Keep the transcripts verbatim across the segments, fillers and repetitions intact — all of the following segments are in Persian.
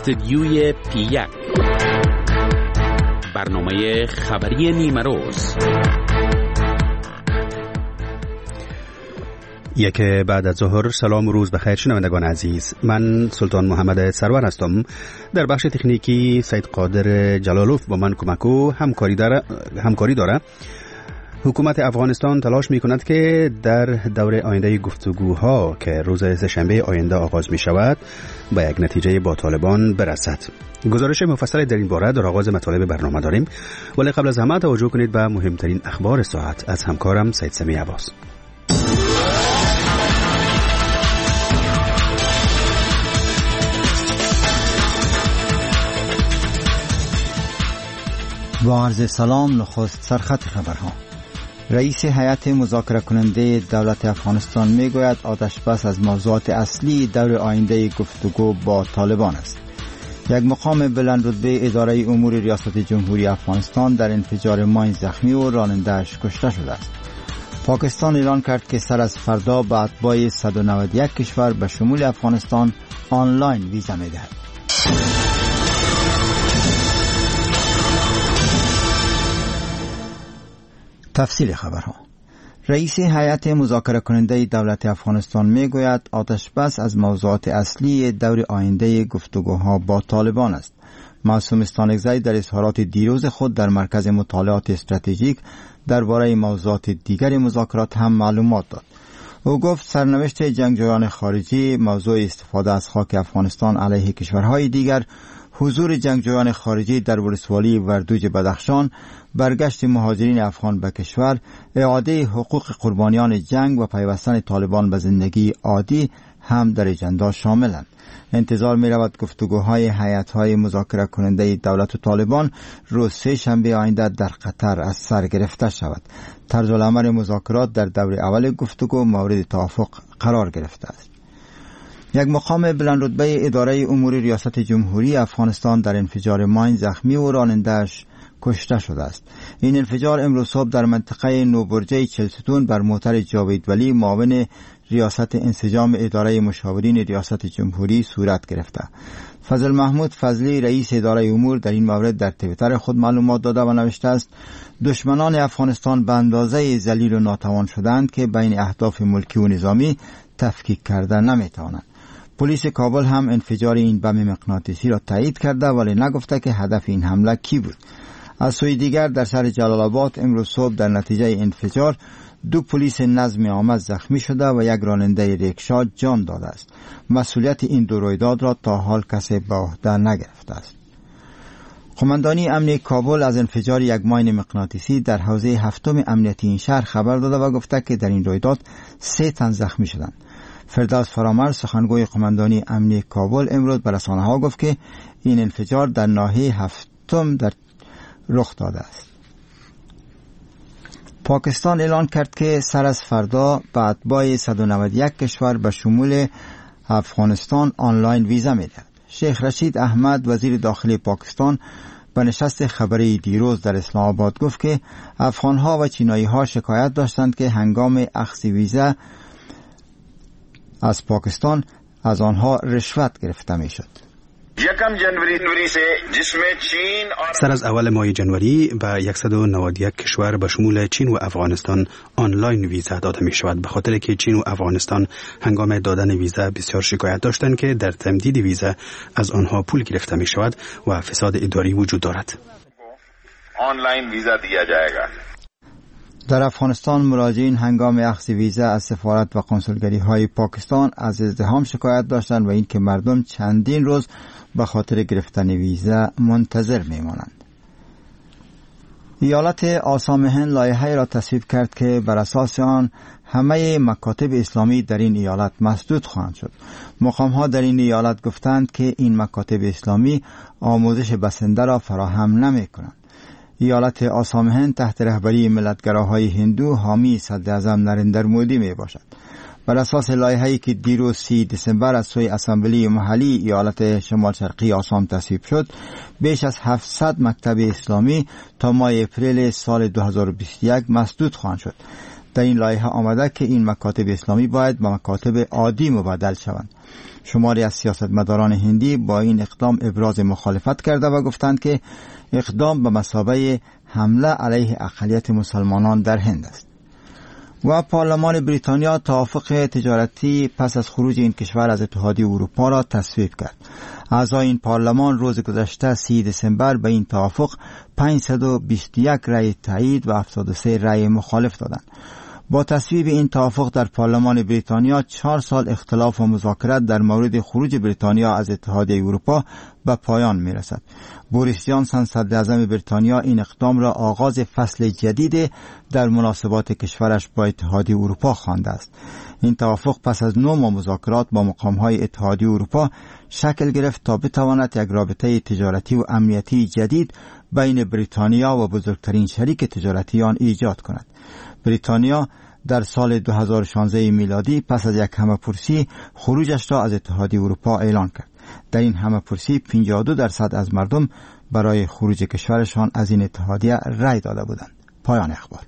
استدیوی پی یک، برنامه خبری نیمه روز. یک بعد از ظهر. سلام و روز بخیر شنوندگان عزیز، من سلطان محمد سرور هستم. در بخش تکنیکی سید قادر جلالوف با من کمک و همکاری داره همکاری داره. حکومت افغانستان تلاش می کند که در دوره آینده گفتگوها که روز سه‌شنبه آینده آغاز می شود به یک نتیجه با طالبان برسد. گزارش مفصل در این باره در آغاز مطالب برنامه داریم، ولی قبل از همه توجه کنید به مهمترین اخبار ساعت از همکارم سید سمی عباس. با عرض سلام، نخست سرخط خبرها. رئیس هیئت مذاکره کننده دولت افغانستان میگوید آتش بس از موضوعات اصلی دور آینده گفتگو با طالبان است. یک مقام بلند رتبه اداره امور ریاست جمهوری افغانستان در انفجار ماین زخمی و راننده‌اش کشته شده است. پاکستان اعلان کرد که سر از فردا به اتباع صد و نود و یک کشور به شمول افغانستان آنلاین ویزا میدهد. تفصیل خبرها. رئیس هیئت مذاکره کننده دولت افغانستان میگوید آتش بس از موضوعات اصلی دور آینده گفتگوها با طالبان است. معصوم استانکزی در اظهارات دیروز خود در مرکز مطالعات استراتژیک درباره موضوعات دیگر مذاکرات هم معلومات داد. او گفت سرنوشت جنگجویان خارجی، موضوع استفاده از خاک افغانستان علیه کشورهای دیگر، حضور جنگجویان خارجی در ولسوالی وردوج بدخشان، برگشت مهاجرین افغان به کشور، اعاده حقوق قربانیان جنگ و پیوستن طالبان به زندگی عادی هم در اجندا شاملند. انتظار می رود گفتگوهای هیئت‌های مذاکره کننده دولت و طالبان روز سه شنبه آینده در قطر از سر گرفته شود. طرز العمل مذاکرات در دور اول گفتگو مورد توافق قرار گرفته است. یک مقام بلند رتبه اداره امور ریاست جمهوری افغانستان در انفجار ماین زخمی و راننده‌اش کشته شده است. این انفجار امروز صبح در منطقه نوبرجه چلستون بر موتر جاوید ولی معاون ریاست انسجام اداره مشاورین ریاست جمهوری صورت گرفته. فضل محمود فضلی رئیس اداره امور در این مورد در توییتر خود معلومات داده و نوشته است دشمنان افغانستان به اندازه ذلیل و ناتوان شدند که بین اهداف ملکی و نظامی تفکیک کرده نمیتوانند. پلیس کابل هم انفجار این بم مغناطیسی را تایید کرده ولی نگفته که هدف این حمله کی بود. از سوی دیگر در شهر جلال آباد امروز صبح در نتیجه انفجار دو پلیس نظم عامه زخمی شده و یک راننده ریکشا جان داده است. مسئولیت این دو رویداد را تا حال کسی به عهده نگرفته است. قماندانی امنیتی کابل از انفجار یک ماین مغناطیسی در حوزه هفتم امنیتی این شهر خبر داده و گفته که در این رویداد سه تن زخمی شدند. فردوس فرامرز سخنگوی قماندانی امنیتی کابل امروز به رسانه‌ها گفت که این انفجار در ناحیه هفتم در رخ داده است. پاکستان اعلان کرد که سر از فردا به اتباع صد و نود و یک کشور به شمول افغانستان آنلاین ویزا می‌دهد. شیخ رشید احمد وزیر داخلی پاکستان به نشست خبری دیروز در اسلام آباد گفت که افغان‌ها و چینایی‌ها شکایت داشتند که هنگام اخذ ویزا از پاکستان از آنها رشوت گرفته می‌شد. یکم جنوری سے جس میں چین سر از اول ماه جنوری به صد و نود و یک کشور به شمول چین و افغانستان آنلاین ویزا داده می شود، به خاطر که چین و افغانستان هنگام دادن ویزا بسیار شکایت داشتند که در تمدید ویزا از آنها پول گرفته می شود و فساد اداری وجود دارد. آنلاین ویزا دیا جایگا. در افغانستان مراجعین هنگام اخذ ویزا از سفارت و کنسولگری های پاکستان از ازدحام شکایت داشتند و این که مردم چندین روز به خاطر گرفتن ویزا منتظر میمانند. ایالت آسام هند لایحه‌ای را تصویب کرد که بر اساس آن همه مکاتب اسلامی در این ایالت مسدود خواهند شد. مقام‌ها در این ایالت گفتند که این مکاتب اسلامی آموزش بسنده را فراهم نمی‌کنند. ایالت آسام هند تحت رهبری ملتگراهای هندو حامی صدر اعظم نریندر مودی می باشد. بر اساس لایحه‌ای که دیروز سی دسامبر از سوی اسامبلی محلی ایالت شمال شرقی آسام تصویب شد، بیش از هفتصد مکتب اسلامی تا ماه اپریل سال دو هزار و بیست و یک مسدود خواهند شد. در این لایحه آمده که این مکاتب اسلامی باید به مکاتب عادی مبدل شوند. شماری از سیاستمداران هندی با این اقدام ابراز مخالفت کرده و گفتند که اقدام به مثابه حمله علیه اقلیت مسلمانان در هند است. و پارلمان بریتانیا توافق تجارتی پس از خروج این کشور از اتحادیه اروپا را تصویب کرد. اعضای این پارلمان روز گذشته سی دسامبر به این توافق پانصد و بیست و یک رأی تایید و هفتاد و سه رأی مخالف دادند. با تصویب این توافق در پارلمان بریتانیا چهار سال اختلاف و مذاکرات در مورد خروج بریتانیا از اتحادیه اروپا به پایان می رسد. بوریس جانسون صدر اعظم بریتانیا این اقدام را آغاز فصل جدید در مناسبات کشورش با اتحادیه اروپا خوانده است. این توافق پس از نه ماه مذاکرات با مقام‌های اتحادیه اروپا شکل گرفت تا بتواند یک رابطه تجارتی و امنیتی جدید بین بریتانیا و بزرگترین شریک تجارتی آن ایجاد کند. بریتانیا در سال دو هزار و شانزده میلادی پس از یک همه‌پرسی خروجش را از اتحادیه اروپا اعلان کرد. در این همه‌پرسی پنجاه و دو درصد از مردم برای خروج کشورشان از این اتحادیه رأی داده بودند. پایان اخبار.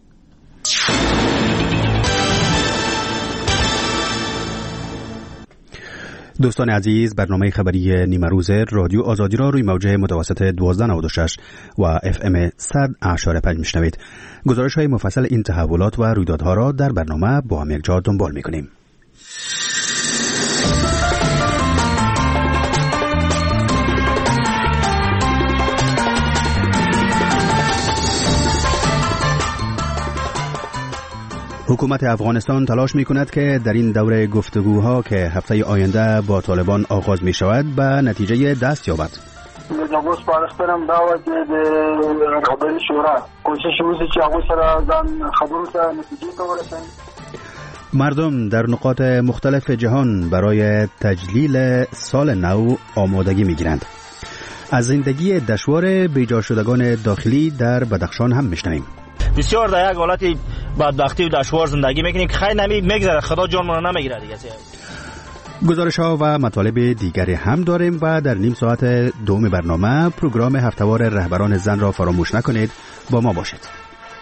دوستان عزیز، برنامه خبری نیمه روز رادیو آزادی را روی موجه متوسط دوازده نود و شش و اف ام صد اشاره پنج میشنوید. گزارش های مفصل این تحولات و رویدادها را در برنامه با هم یکجا دنبال میکنیم. حکومت افغانستان تلاش می کند که در این دوره گفتگوها که هفته آینده با طالبان آغاز می شود به نتیجه دست یابد. نوبوس پارستانم دعوت د خبري شورا کوشش وکړي چې هغه سره ځان خبرو ته نتیجه ته ورسوي. مردم در نقاط مختلف جهان برای تجلیل سال نو آمادگی می گیرند. از زندگی دشوار بیجا شدگان داخلی در بدخشان هم میشنویم. بسیار در یک حالت بدبختی و دشوار زندگی میکنیم که خیلی نمی میگذره، خدا جانمون رو نمیگیره دیگه. گزارش ها و مطالب دیگری هم داریم و در نیم ساعت دوم برنامه پروگرام هفته‌وار رهبران زن را فراموش نکنید. با ما باشید.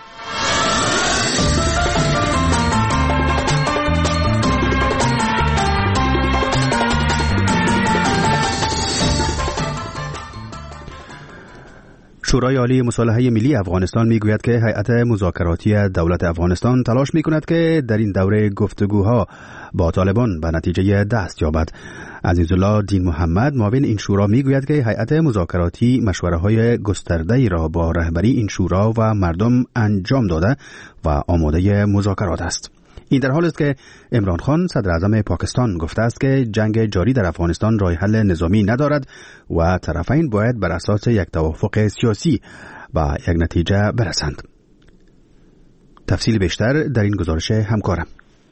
شورای عالی مصالحه ملی افغانستان میگوید که هیئت مذاکراتی دولت افغانستان تلاش میکند که در این دوره گفتگوها با طالبان به نتیجه دست یابد. عزیزالله دین محمد معاون این شورا میگوید که هیئت مذاکراتی مشوره‌های گسترده‌ای را با رهبری این شورا و مردم انجام داده و آماده مذاکرات است. این در حال است که عمران خان صدر اعظم پاکستان گفته است که جنگ جاری در افغانستان راه حل نظامی ندارد و طرفین باید بر اساس یک توافق سیاسی و یک نتیجه برسند. تفصیل بیشتر در این گزارش همکارم.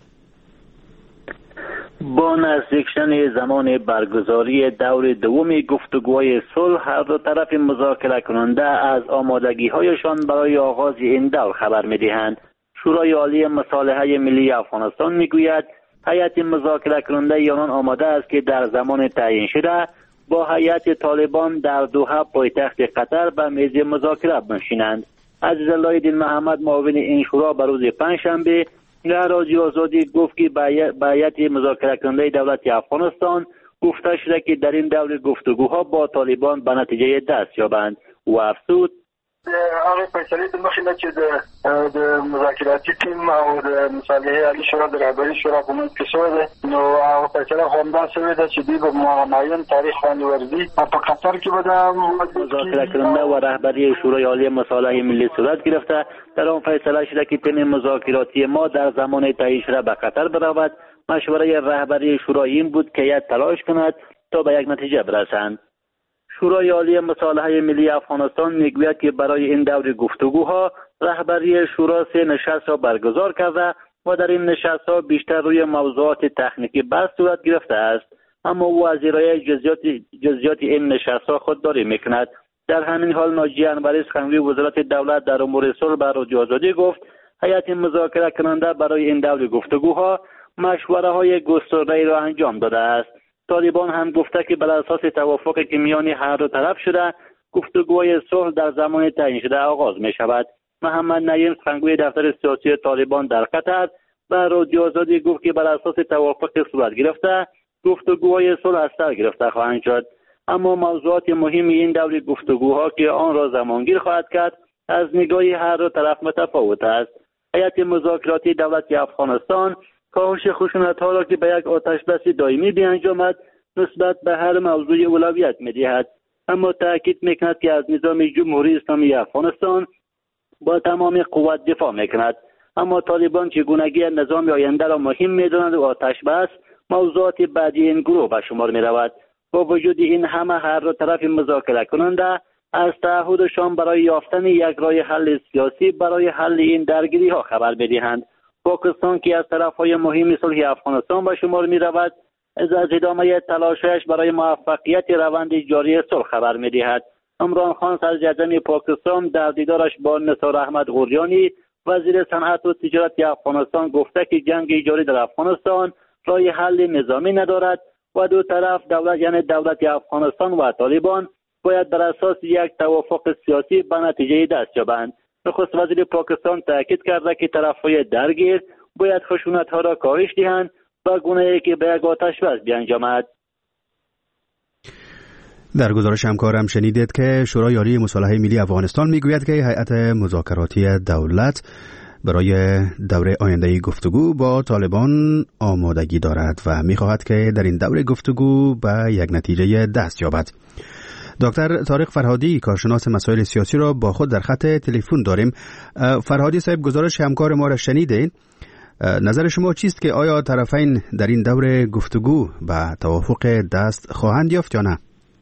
با نزدیک شدن زمان برگزاری دور دوم گفتگوهای صلح، هر دو طرف مذاکره کننده از آمادگی‌هایشان برای آغاز این دور خبر می‌دهند. شورای عالی مصالحه ملی افغانستان میگوید هیئت مذاکره کننده آنان آماده است که در زمان تعیین شده با هیئت طالبان در دوحه پایتخت قطر به میز مذاکره بنشینند. عزیزالله دین محمد معاون این شورا به روز پنجشنبه در رادیو آزادی گفت که به هیئت مذاکره کننده دولت افغانستان گفته شده که در این دور گفتگوها با طالبان به نتیجه دست یابند و افزود هغه فیصله د مخې نه چې د د مذاکراتي ټیم او د مصالحه عالی شورا د رهبري شورا په منځ کې شوې ده، نو هغه فیصله همداسې وه ده چې دوی به معین تاریخ باندې ورځي په قطر کې به د مذاکره کننده و رهبری شورای عالی مصالحه ملی صورت گرفته. در آن فیصله شده که تیم مذاکراتی ما در زمان تعیین شده به قطر برود. مشوره رهبری شورا این بود که هیئت تلاش کند تا به یک نتیجه برسند. شورای عالی مصالحه ملی افغانستان میگوید که برای این دور گفتگوها رهبری شورا سه نشست را برگزار کرده و در این نشست‌ها بیشتر روی موضوعات تکنیکی بحث صورت گرفته است، اما وزیرای جزئیات جزئیات این نشست‌ها خودداری میکند. در همین حال ناجی انوری سخنگوی وزارت دولت در امور صلح به رادیو آزادی گفت هیئت مذاکره کننده برای این دور گفتگوها مشوره‌های گسترده‌ای را انجام داده است. طالبان هم گفته که بر اساس توافقی که میان هر دو طرف شده گفتگوهای صلح در زمان تعیین شده آغاز می شود. محمد نعیم سخنگوی دفتر سیاسی طالبان در قطر به رادیو آزادی گفت که بر اساس توافق صورت گرفته گفتگوهای صلح از سر گرفته خواهند شد. اما موضوعات مهم این دور گفتگوها که آن را زمانگیر خواهد کرد از نگاه هر دو طرف متفاوت است. هیئت مذاکراتی دولت افغانستان کاهش خشونت‌ها را که به یک آتشبس دائمی بیانجامد نسبت به هر موضوع اولویت می‌دهد، اما تاکید می‌کند که از نظام جمهوری اسلامی افغانستان با تمام قوت دفاع می‌کند. اما طالبان چگونگی نظام آینده را مهم می‌دانند و آتشبس موضوعات بعدی این گروه به شمار می‌رود. با وجود این همه هر دو طرف مذاکره کننده از تعهدشان برای یافتن یک راه حل سیاسی برای حل این درگیری‌ها خبر می‌دهند. پاکستان که از طرف‌های مهم صلح افغانستان به شمار می‌رود از ادامه تلاشش برای موفقیت روند جاری صلح خبر می‌دهد. عمران خان صدراعظم پاکستان در دیدارش با نثار احمد غوریانی وزیر صنعت و تجارت افغانستان گفته که جنگ جاری در افغانستان راه حل نظامی ندارد و دو طرف دولت یعنی دولت افغانستان و طالبان باید بر اساس یک توافق سیاسی به نتیجه دست یابند. نخست وزیر پاکستان تاکید کرده که طرف‌های درگیر باید خشونت‌ها را کاهش دهند و گونه‌ای که به یک آتش‌بس بیانجامد. در گزارش همکارم شنیدید که شورای عالی مصالحه ملی افغانستان میگوید که هیئت مذاکراتی دولت برای دوره آینده گفتگو با طالبان آمادگی دارد و میخواهد که در این دوره گفتگو به یک نتیجه دست یابد. دکتر طارق فرهادی کارشناس مسائل سیاسی را با خود در خط تلفن داریم. فرهادی صاحب، گزارش همکار ما را شنیدید. نظر شما چیست که آیا طرفین در این دوره گفتگو به توافق دست خواهند یافت یا نه؟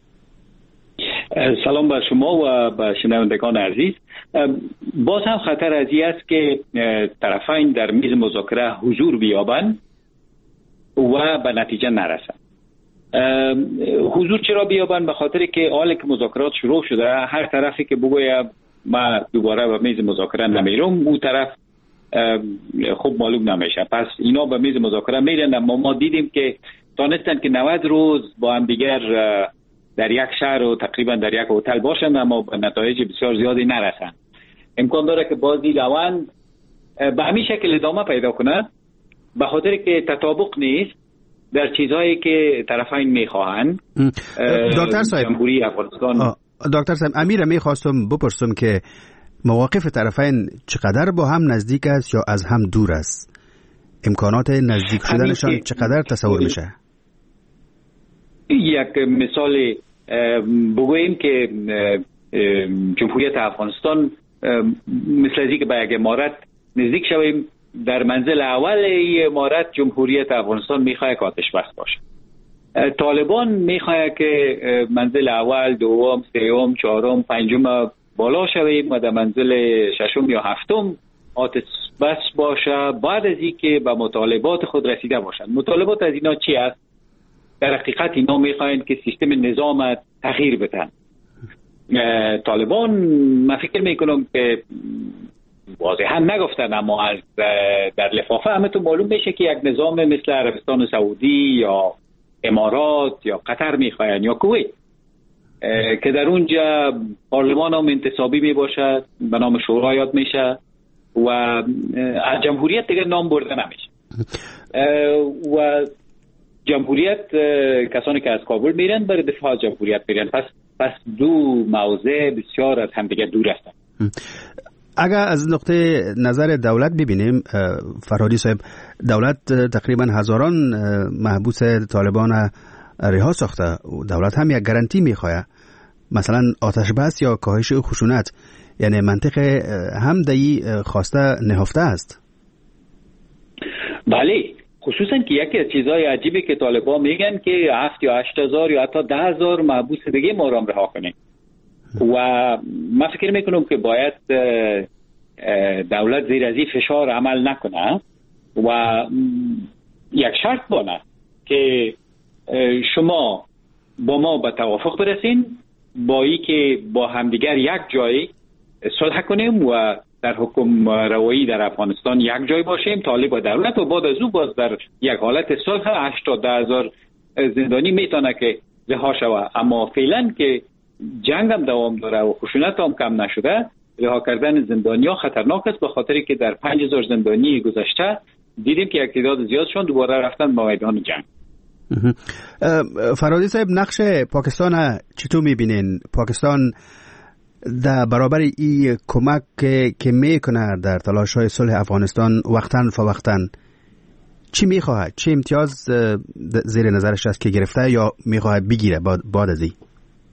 سلام بر شما و به شنوندگان عزیز. باز هم خطر از این است که طرفین در میز مذاکره حضور بیابند و به نتیجه نرسند. حضور چرا بیابند؟ به خاطر که حالا که مذاکرات شروع شده هر طرفی که بگوید ما دوباره به میز مذاکره نمیرم اون طرف خوب معلوم نمیشه، پس اینا به میز مذاکره میرن. اما ما دیدیم که دانستن که نود روز با هم دیگر در یک شهر و تقریبا در یک هتل باشند اما به نتایج بسیار زیادی نرسند. امکان داره که بازی روند به همین شکل ادامه پیدا کند به خاطر که تطابق نیست در چیزهایی که طرفین میخواهند. دکتر صاحب، جمهوری افغانستان دکتر صاحب امیر میخواستم بپرسم که مواقف طرفین چقدر با هم نزدیک است یا از هم دور است؟ امکانات نزدیک شدنشان چقدر تصور میشه؟ یک مثال بگوییم که جمهوریت افغانستان مثل از که به یک امارت نزدیک شویم، در منزل اول این امارت جمهوریت افغانستان میخواه که آتش بس باشه. طالبان میخواه که منزل اول، دوم، سوم، چهارم، پنجم بالا شویم و در منزل ششم یا هفتم آتش بس باشه بعد از اینکه به مطالبات خود رسیده باشند. مطالبات از اینا چی است؟ در حقیقت اینا میخواین که سیستم نظام تغییر بدن. طالبان من فکر میکنم که واضحا نگفتن اما از در لفافه همه تو معلوم میشه که یک نظام مثل عربستان سعودی یا امارات یا قطر میخواین یا کویت که در اونجا پارلمان هم انتصابی میباشد، به نام شورا یاد میشه و از جمهوریت دیگر نام برده نمیشه و جمهوریت کسانی که از کابل میرن برای دفاع از جمهوریت میرن. پس پس دو موضع بسیار از هم دیگر دور هستند. اگر از نقطه نظر دولت ببینیم فرهادی صاحب، دولت تقریبا هزاران محبوس طالبان رها ساخته. دولت هم یک گارانتی میخواه، مثلا آتش بس یا کاهش خشونت، یعنی منطق هم دایی خواسته نهفته است. بله، خصوصا که یکی از چیزهای عجیبی که طالبان میگن که هفت یا هشت هزار یا حتی ده هزار محبوس دیگه ما را رها کنیم و من فکر میکنم که باید دولت زیر از این فشار عمل نکنه و یک شرط بانه که شما با ما به توافق برسین، با ای که با همدیگر یک جای صلح کنیم و در حکم روایی در افغانستان یک جای باشیم، طالب و دولت، و بعد از او باز در یک حالت صلح هشتاد ده هزار زندانی میتونه که رها شود. اما فعلا که جنگ هم دوام داره و خشونت هم کم نشده، رها کردن زندانیا خطرناک است، به خاطری که در پنج هزار زندانی گذشته دیدیم که یک تعداد زیادشون دوباره رفتن به میدان جنگ. فرهادی صاحب، نقش پاکستان چطور میبینین؟ پاکستان در برابر این کمک که میکنه در تلاش‌های صلح افغانستان وقتاً فوقتاً چی میخواهد؟ چه امتیاز زیر نظرش است که گرفته یا میخواهد بگیره بعد از این؟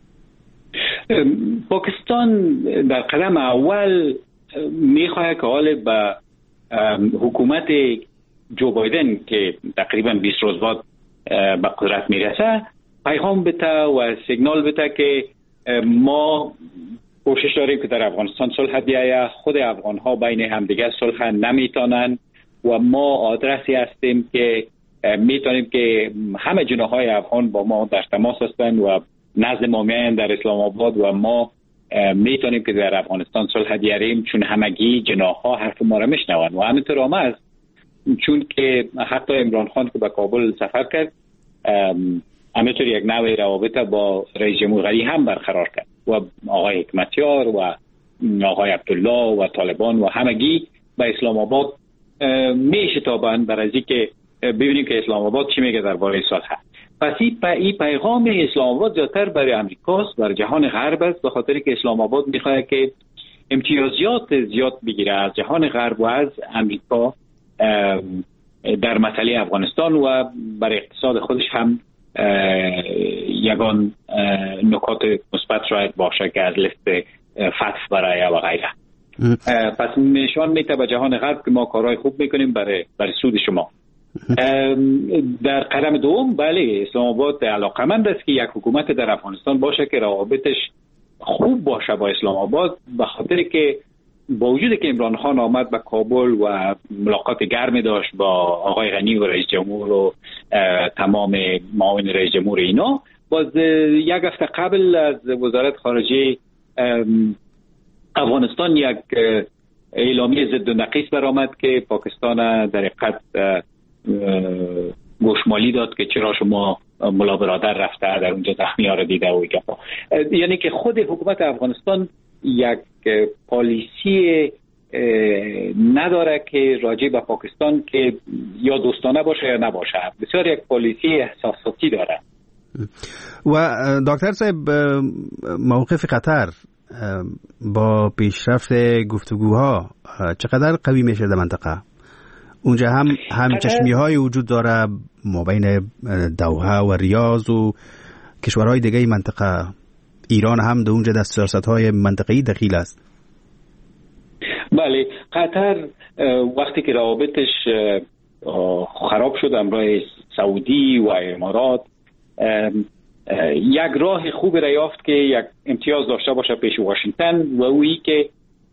پاکستان در قدم اول میخواهد که حال به حکومت جو بایدن که تقریبا بیست روز بعد به قدرت میرسه پیغام بده و سیگنال بده که ما کوشش داریم که در افغانستان صلح بیاید، خود افغان ها بین همدیگه صلح نمیتونن و ما آدرسی هستیم که میتونیم که همه جناح‌های افغان با ما در تماس هستند و نزد ما میاین در اسلام آباد و ما میتونیم که در افغانستان صلح بیاریم، چون همگی جناح‌ها حرف ما را میشنوند. و همینطور هم است چون که حتی عمران خان که به کابل سفر کرد همینطور یک نوع روابط با رئیس جمهور غنی هم برقرار کرد و آقای حکمتیار و آقای عبدالله و طالبان و همگی به اسلام آباد میشتابند برای اینکه ببینیم که اسلام آباد چی میگه درباره صلح. پس این پیغام اسلام آباد زیادتر برای امریکاست، برای جهان غرب است، به خاطر که اسلام آباد میخواد که امتیازات زیاد بگیره از جهان غرب و از امریکا در مسئله افغانستان و برای اقتصاد خودش هم یگان نکات مثبت شاید باشه که از لیست فتح برای و غیره. پس نشان میده به جهان غرب که ما کارهای خوب میکنیم برای برای سود شما. در قدم دوم بله اسلام آباد علاقمند است که یک حکومت در افغانستان باشه که روابطش خوب باشه با اسلام آباد، به خاطر که با وجود که عمران خان آمد به کابل و ملاقات گرمی داشت با آقای غنی و رئیس جمهور و تمام معاون رئیس جمهور اینا، باز یک هفته قبل از وزارت خارجه افغانستان یک اعلامیه ضد و نقیص برآمد که پاکستان در حقیقت گوشمالی داد که چرا شما ملا برادر رفته در اونجا زخمی ها را دیده و گفا. یعنی که خود حکومت افغانستان یک پالیسی نداره که راجع به پاکستان که یا دوستانه باشه یا نباشه، بسیار یک پالیسی احساساتی داره. و دکتر صاحب، موقف قطر با پیشرفت گفتگوها چقدر قوی میشه در منطقه؟ اونجا هم هم چشمی های وجود داره مابین دوحه و ریاض و کشورهای دیگه منطقه. ایران هم در اونجا در سیاست های منطقه‌ای دخیل است. بله، قطر وقتی که روابطش خراب شد همراه سعودی و امارات یک راه خوب را یافت که یک امتیاز داشته باشه پیش واشنگتن و اویی که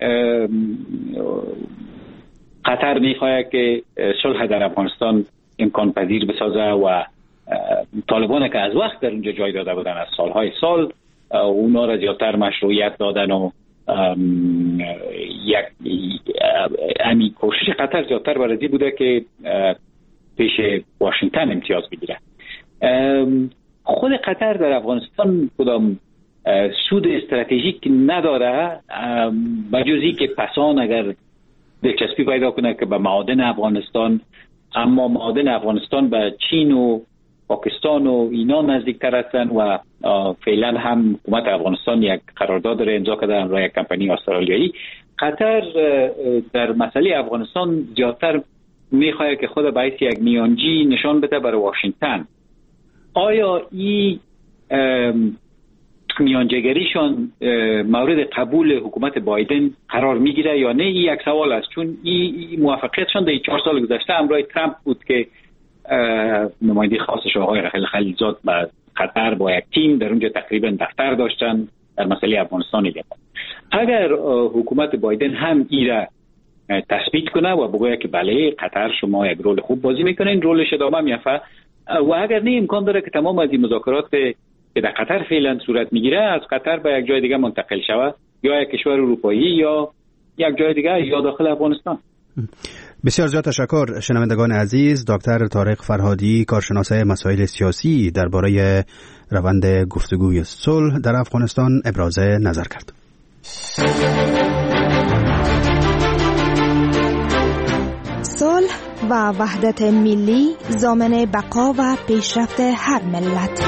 قطر میخواهد که صلح در افغانستان امکان پذیر بسازه و طالبان که از وقت در اونجا جای داده بودن از سالهای سال اونا را زیادتر مشروعیت دادن و یک امی کوشش قطر زیادتر برای بوده که پیش واشنگتن امتیاز بگیره. خود قطر در افغانستان کدام سود استراتژیک نداره بجز که پسان اگر دلچسپی پیدا کنه که به معادن افغانستان، اما معادن افغانستان به چین و پاکستان و اینا نزدیکتر هستن و فعلا هم حکومت افغانستان یک قرارداد را امضا کرده همراه یک کمپانی استرالیایی. قطر در مسئله افغانستان زیادتر میخواد که خود به حیث یک میانجی نشان بده برای واشنگتن. آیا این میانجیگریشان مورد قبول حکومت بایدن قرار میگیره یا نه؟ این یک سوال است، چون این موفقیتشان در چهار سال گذشته همراه ترامپ بود که نماینده خاصش آقای رحیل خلیلزاد به قطر با یک تیم در اونجا تقریبا دفتر داشتن در مسئله افغانستان دیگه. اگر حکومت بایدن هم این را تثبیت کنه و بگوید که بله قطر شما یک رول خوب بازی میکنین، رولش ادامه میافته، و اگر نه امکان داره که تمام از این مذاکرات که در قطر فعلا صورت میگیره از قطر به یک جای دیگه منتقل شود، یا یک کشور اروپایی یا یک جای دیگه یا داخل افغانستان. بسیار زیاد تشکر. شنوندگان عزیز، دکتر طارق فرهادی، کارشناس مسائل سیاسی، درباره روند گفتگوی صلح در افغانستان ابراز نظر کرد. و وحدت ملی ضامن بقا و پیشرفت هر ملت.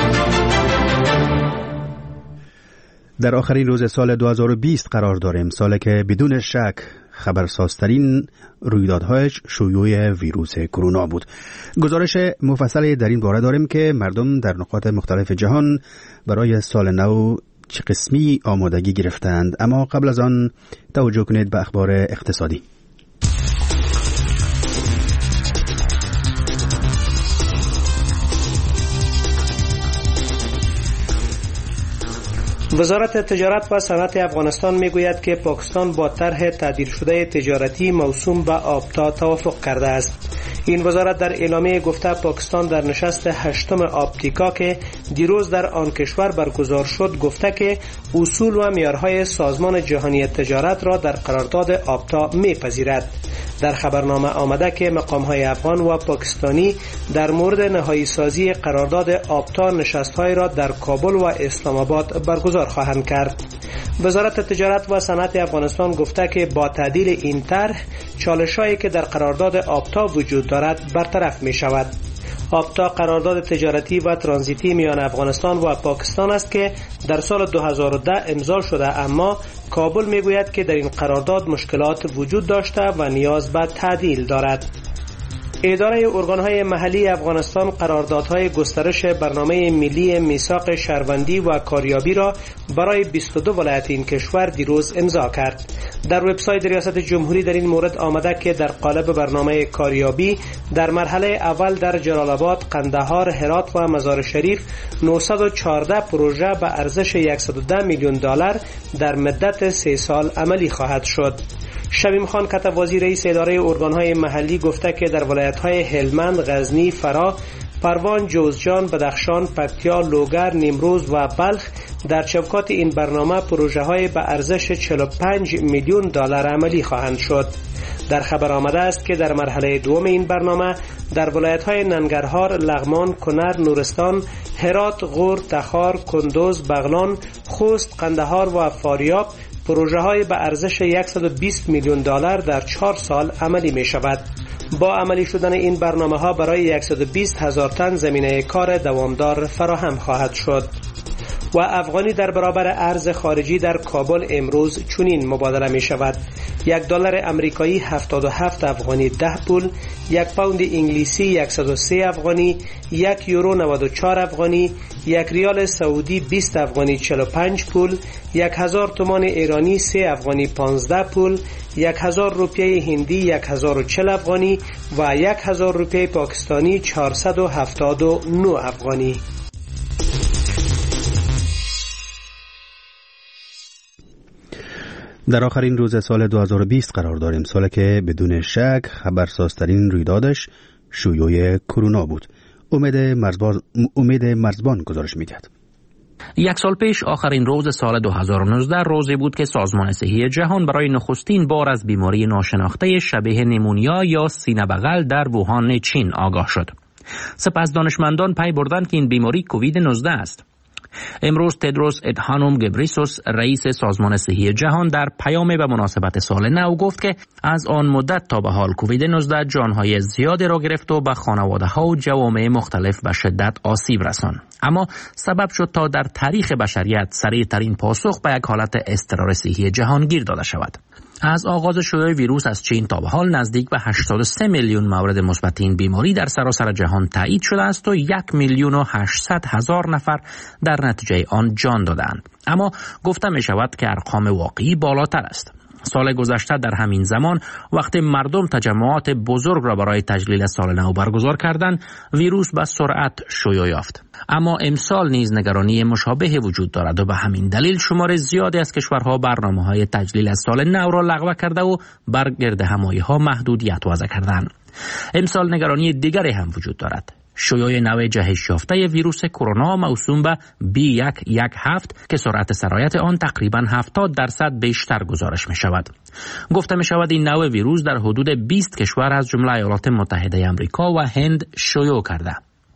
در آخرین روز سال دو هزار و بیست قرار داریم، سالی که بدون شک خبرسازترین رویدادهایش شیوع ویروس کرونا بود. گزارش مفصلی در این باره داریم که مردم در نقاط مختلف جهان برای سال نو چه قسمی آمادگی گرفتند. اما قبل از آن توجه کنید به اخبار اقتصادی. وزارت تجارت و صنعت افغانستان میگوید که پاکستان با طرح تعدیل شده تجارتی موسوم به آپتا توافق کرده است. این وزارت در اعلامیه گفته پاکستان در نشست هشتم آپتیکا که دیروز در آن کشور برگزار شد گفته که اصول و معیارهای سازمان جهانی تجارت را در قرارداد آپتا میپذیرد. در خبرنامه آمده که مقام‌های افغان و پاکستانی در مورد نهایی سازی قرارداد آپتا نشست‌های را در کابل و اسلام آباد برگزار خواهند کرد. وزارت تجارت و صنعت افغانستان گفته که با تعدیل این طرح چالش‌هایی که در قرارداد آپتا وجود دارد برطرف می‌شود. آپتا قرارداد تجارتی و ترانزیتی میان افغانستان و پاکستان است که در سال دو هزار و ده امضا شده، اما کابل میگوید که در این قرارداد مشکلات وجود داشته و نیاز به تعدیل دارد. اداره ارگان‌های محلی افغانستان قراردادهای گسترش برنامه ملی میثاق شهروندی و کاریابی را برای بیست و دو ولایت این کشور دیروز امضا کرد. در وبسایت ریاست جمهوری در این مورد آمده که در قالب برنامه کاریابی در مرحله اول در جلال آباد، قندهار، هرات و مزار شریف نهصد و چهارده پروژه به ارزش صد و ده میلیون دلار در مدت سه سال عملی خواهد شد. شبیم خان کتوازی رئیس اداره ارگان‌های محلی گفته که در ولایت‌های هلمند، غزنی، فرا، پروان، جوزجان، بدخشان، پکتیا، لوگر، نیمروز و بلخ در چوکات این برنامه پروژه‌های به ارزش چهل و پنج میلیون دلار عملی خواهند شد. در خبر آمده است که در مرحله دوم این برنامه در ولایت‌های ننگرهار، لغمان، کنر، نورستان، هرات، غور، تخار، کندوز، بغلان، خوست، قندهار و فاریاب پروژه‌های به ارزش صد و بیست میلیون دلار در چهار سال عملی می شود. با عملی شدن این برنامه‌ها برای صد و بیست هزار تن زمینه کار دوامدار فراهم خواهد شد. و افغانی در برابر ارز خارجی در کابل امروز چنین مبادله می شود: یک دلار امریکایی هفتاد و هفت افغانی ده پول، یک پوند انگلیسی صد و سه افغانی، یک یورو نود و چهار افغانی، یک ریال سعودی بیست افغانی چهل و پنج پول، یک هزار تومان ایرانی سه افغانی پانزده پول، یک هزار روپیه هندی یک هزار و چهل افغانی و یک هزار روپیه پاکستانی چهارصد و هفتاد و نه افغانی. در آخرین روز سال دو هزار و بیست قرار داریم، سالی که بدون شک خبرسازترین رویدادش شیوع کرونا بود. امید مرزبان امید مرزبان گزارش می‌دهد. یک سال پیش آخرین روز سال دو هزار و نوزده روزی بود که سازمان صحی جهان برای نخستین بار از بیماری ناشناخته شبیه نیمونیا یا سینه بغل در ووهان چین آگاه شد. سپس دانشمندان پی بردند که این بیماری کووید نوزده است. امروز تدروس ادهانوم گبریسوس رئیس سازمان صحی جهان در پیامی به مناسبت سال نو گفت که از آن مدت تا به حال کووید نوزده جانهای زیادی را گرفت و به خانواده‌ها و جوامع مختلف به شدت آسیب رساند، اما سبب شد تا در تاریخ بشریت سریع‌ترین پاسخ به یک حالت اضطرار صحی جهانگیر داده شود. از آغاز شیوع ویروس از چین تا به حال نزدیک به هشتاد و سه میلیون مورد مثبت این بیماری در سراسر جهان تایید شده است و یک میلیون و هشتصد هزار نفر در نتیجه آن جان دادند. اما گفته می شود که ارقام واقعی بالاتر است. سال گذشته در همین زمان وقتی مردم تجمعات بزرگ را برای تجلیل سال نو برگزار کردند، ویروس به سرعت شیوع یافت. اما امسال نیز نگرانی مشابه وجود دارد و به همین دلیل شمار زیادی از کشورها برنامه‌های تجلیل از سال نو را لغو کرده و بر گردهمایی‌ها محدودیت وضع کردند. امسال نگرانی دیگری هم وجود دارد: شیوع نوع جهش یافته ویروس کرونا موسوم به بی یک یک هفت که سرعت سرایت آن تقریباً هفتاد درصد بیشتر گزارش می شود. گفته می شود این نوع ویروس در حدود بیست کشور از جمله ایالات متحده آمریکا و هند شیوع کرده.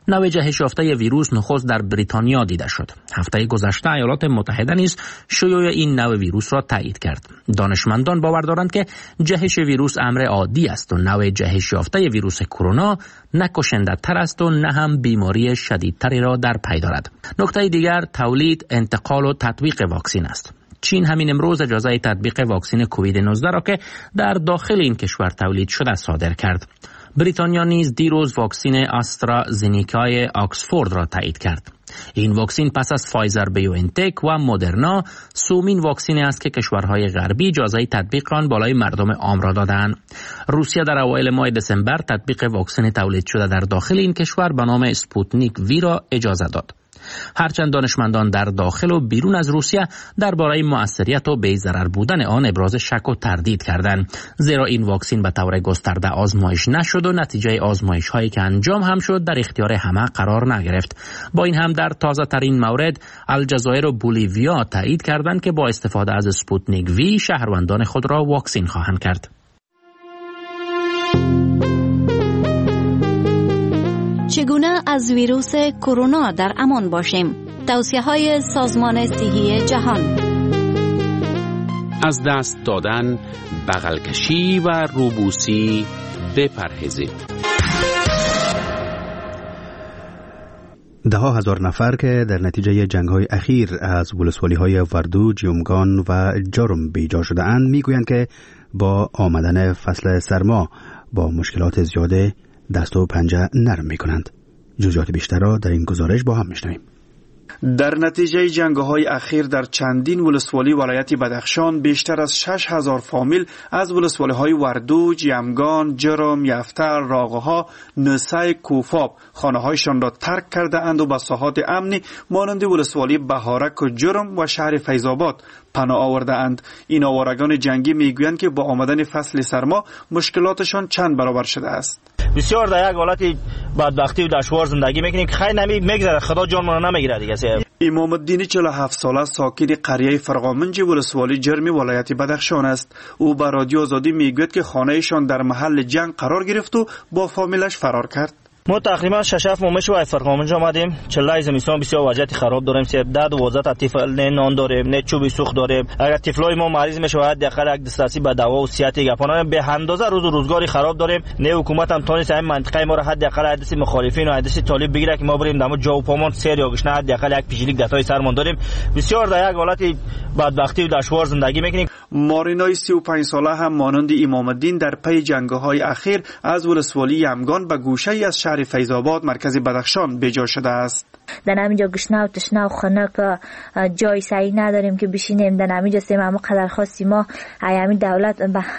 نوع جهش یافته ویروس نخست در بریتانیا دیده شد. هفته گذشته ایالات متحده نیز شیوع این نوع ویروس را تایید کرد. دانشمندان باور دارند که جهش ویروس امر عادی است و نوع جهش یافته ویروس کرونا نه کشنده تر است و نه هم بیماری شدیدتری را در پی دارد. نکته دیگر تولید، انتقال و تطبیق واکسن است. چین همین امروز اجازه تطبیق واکسن کووید نوزده را که در داخل این کشور تولید شده صادر کرد. بریتانیا نیز دیروز واکسن آسترازنیکای آکسفورد را تایید کرد. این واکسن پس از فایزر بیوانتک و مدرنا سومین واکسن است که کشورهای غربی اجازه تطبیق آن بالای مردم عام را دادند. روسیه در اوایل ماه دسامبر تطبیق واکسن تولید شده در داخل این کشور به نام اسپوتنیک وی را اجازه داد. هرچند دانشمندان در داخل و بیرون از روسیه درباره موثریت و بی‌ضرر بودن آن ابراز شک و تردید کردند، زیرا این واکسن به طور گسترده آزمایش نشد و نتیجه آزمایش هایی که انجام هم شد در اختیار همه قرار نگرفت. با این هم در تازه ترین مورد الجزایر و بولیویا تایید کردند که با استفاده از اسپوتنیک وی شهروندان خود را واکسن خواهند کرد. چگونه از ویروس کرونا در امان باشیم؟ توصیه‌های سازمان صحی جهان. از دست دادن، بغل کشی و روبوسی بپرهیزید. ده ها هزار نفر که در نتیجه جنگ‌های اخیر از ولسوالی‌های وردو، جیومگان و جرم بیجا شده اند میگویند که با آمدن فصل سرما با مشکلات زیاده دست و پنجه نرم می کنند. جزئیات بیشتر را در این گزارش با هم میشنویم. در نتیجه جنگ‌های اخیر در چندین ولسوالی ولایت بدخشان بیشتر از شش هزار فامیل از ولسوالی‌های وردو، جیمگان، جرم، یفتر، راغها، نسای، کوفاب خانه‌هایشان را ترک کرده اند و به ساحات امنی مانند ولسوالی بهارک و جرم و شهر فیض‌آباد پناه آورده اند. این آوارگان جنگی میگویند که با آمدن فصل سرما مشکلاتشان چند برابر شده است. بسیار در یک حالت بدبختی و دشوار زندگی میکنیم که خیلی نمی میگذره، خدا جانمون نمیگیره دیگه. امام الدین چهل و هفت ساله ساکن قریه فرقامنج ولسوالی جرمی ولایت بدخشان است. او به رادیو آزادی میگوید که خانه‌شان در محل جنگ قرار گرفت و با فامیلش فرار کرد. ما تقریبا شش هفت ماه میشه فرقامنج آمدیم. چلای زمستان بسیار وضعیت خراب داریم. سه ده دوازده تا طفل نه نان داریم، نه چوبی سوخت داریم. اگر طفلای ما مریض میشه باید دقیقاً یک دسترسی به دوا و صحت گپانا به اندازه روز و روزگاری خراب داریم. نه حکومت هم تونست این منطقه ما را حداقل حدس مخالفین و حدس طالب بگیره که ما بریم دمو جا و پامون سر یا گشنه حداقل یک پیشلیک دتای سرمان داریم. بسیار در یک حالت بدبختی و دشوار زندگی میکنیم. مارینای سی و پنج ساله هم مانند امام الدین در پی جنگ‌های اخیر از ولسوالی یمگان به گوشه‌ای از شهر فیض‌آباد مرکز بدخشان بیجا شده است. در همینجا گشنه و تشنه و خنک جای صحیح نداریم که بشینیم. در همینجا سیم همه قدر خواستیم ما همین دولت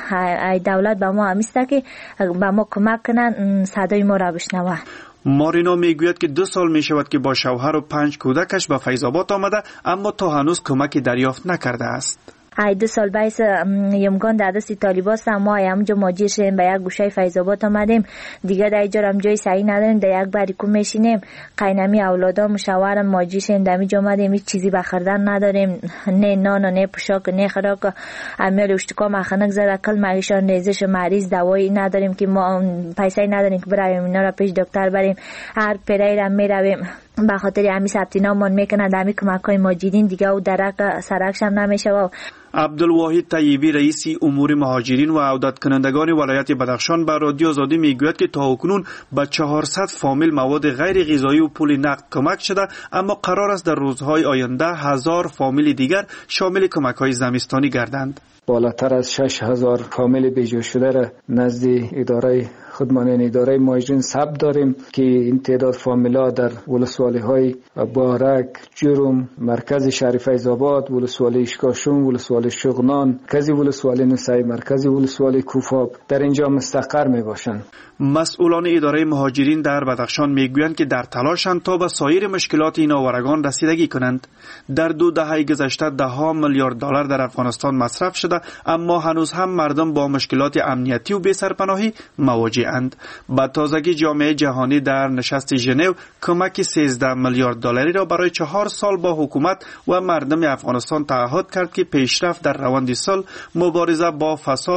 ای دولت به ما همیسته که به ما کمک کنن صدای ما را بشنوه. مارینا میگوید که دو سال می شود که با شوهر و پنج کودکش به فیض‌آباد آمده اما تا هنوز کمکی دریافت نکرده است. ای دو سال بیس یمگان در دست طالباست، ما همونجا ماجیر شدیم به یک گوشه فیض‌آباد آمدیم دیگه. در اینجا هم جای صحیح نداریم، در یک باریکو میشینیم. قینمی اولادام و شوهرم ماجیر شدیم در اینجا آمدیم، هیچ چیزی بخردن نداریم، نه نان و نه پوشاک نه خوراک. امیال اشتکا مخنک زده کل مریشان ریزش مریض دوایی نداریم که ما پیسه نداریم که برویم اینا را پیش دکتر بریم. هر پریر میرویم به خاطر همین ثبت نام میکنن همین کمک‌های ماجرین دیگه و درک سرکش هم نمیشه. و عبدالواحد طیبی رئیس امور مهاجرین و عودت کنندگان ولایت بدخشان به رادیو آزادی میگوید که تا اکنون به چهارصد فامیل مواد غیر غذایی و پول نقد کمک شده، اما قرار است در روزهای آینده هزار فامیل دیگر شامل کمک‌های زمستانی گردند. بالاتر از شش هزار فامیل بیجا شده را نزد اداره خودمانند اداره مهاجرین ثبت داریم که این تعداد فامیلا در ولسوالی های بارک، جرم، مرکز شهر فیض‌آباد، ولسوالی اشکاشون، ولسوالی شغنان، مرکز ولسوالی نسای، مرکز ولسوالی کوفاب در اینجا مستقر می باشند. مسئولان اداره مهاجرین در بدخشان میگویند که در تلاشند تا به سایر مشکلات این آورگان رسیدگی کنند. در دو دهه گذشته ده ها میلیارد دلار در افغانستان مصرف شده، اما هنوز هم مردم با مشکلات امنیتی و بی‌سرپناهی مواجه اند. با تازگی جامعه جهانی در نشست ژنو کمک سیزده میلیارد دلاری را برای چهار سال با حکومت و مردم افغانستان تعهد کرد که پیشرفت در روند صلح، مبارزه با فساد،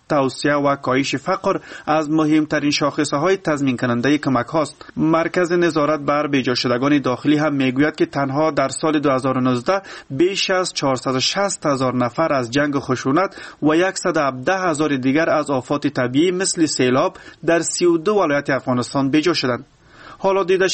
توسعه و کاهش فقر از مهمترین شاخصه های تضمین کننده کمک هاست. مرکز نظارت بر بیجا شدگان داخلی هم میگوید که تنها در سال دو هزار و نوزده بیش از چهارصد و شصت هزار نفر از جنگ خشونت و صد و هفده هزار دیگر از آفات طبیعی مثل سیلاب در سی و دو ولایت افغانستان بیجا شدند. حالا دیده